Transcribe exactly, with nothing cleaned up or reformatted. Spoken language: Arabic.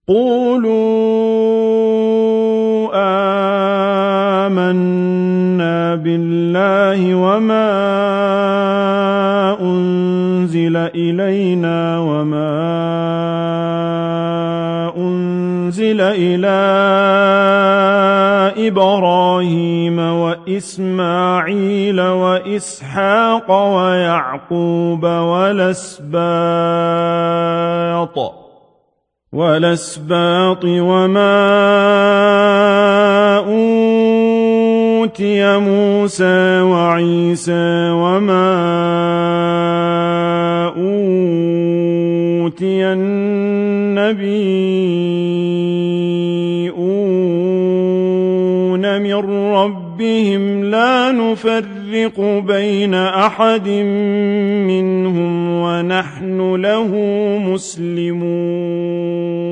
قولوا آمنا بالله وما أنزل إلينا وما أنزل إلى إبراهيم وإسماعيل وإسحاق ويعقوب والأسباط والأسباط وما أوتي موسى وعيسى وما أوتي النبيون من ربهم لا نفرق بين أحد منهم ونحن له مسلمون